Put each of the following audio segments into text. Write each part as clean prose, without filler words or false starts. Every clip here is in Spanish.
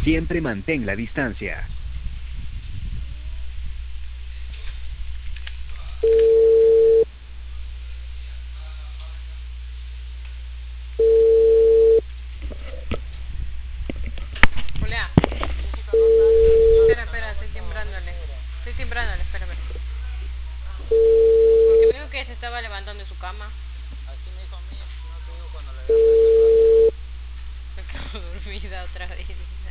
Siempre mantén la distancia. Julia, espera, estoy timbrándole. Estoy timbrándole, espera. Porque me dijo que se estaba levantando de su cama. Me quedo dormida otra vez.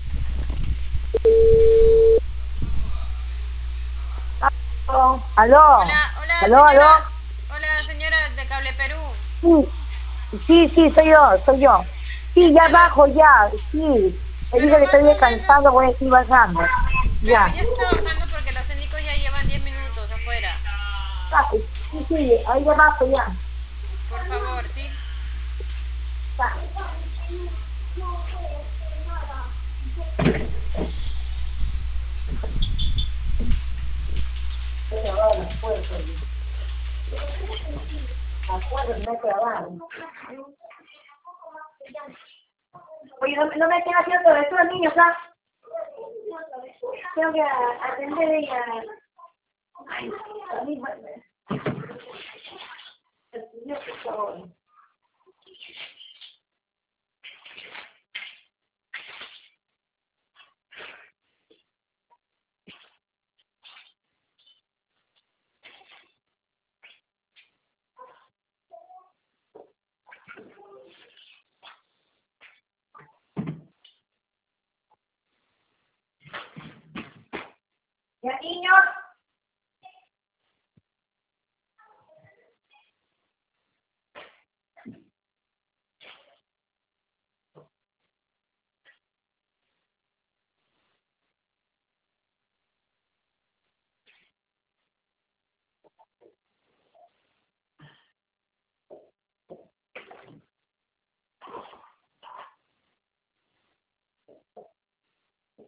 Aló, aló, Hola, hola aló, aló. señora. Hola señora de Cable Perú. Sí, sí, sí, soy yo, soy yo. Sí, ya Este lo... bajo, ya, sí. Le Pero dije que más estoy o menos... descansando, voy a ir bajando. Pero Ya. ya está bajando porque los técnicos ya llevan 10 minutos afuera. Ah, sí, sí, ahí ya bajo, ya. Por favor, ¿sí? Ya. Acuerdo, no hay que grabar. Oye, no me estén haciendo todo esto, niños, ¿ah? Tengo que atender ella. Ay, a mí, Dios, por favor. Ya, niños.